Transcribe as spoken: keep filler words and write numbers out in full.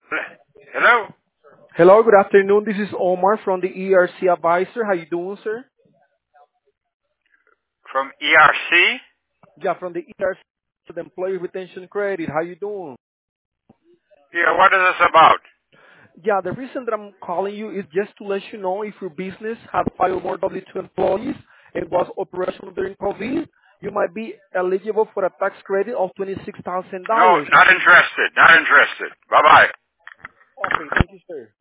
Hello? Hello, good afternoon. This is Omar from the E R C Advisor. How you doing, sir? From E R C? Yeah, from the E R C, the Employee Retention Credit. How you doing? Yeah, what is this about? Yeah, the reason that I'm calling you is just to let you know if your business had filed more W two employees and was operational during COVID, you might be eligible for a tax credit of twenty-six thousand No, dollars not interested. Not interested. Bye-bye. Okay, thank you, sir.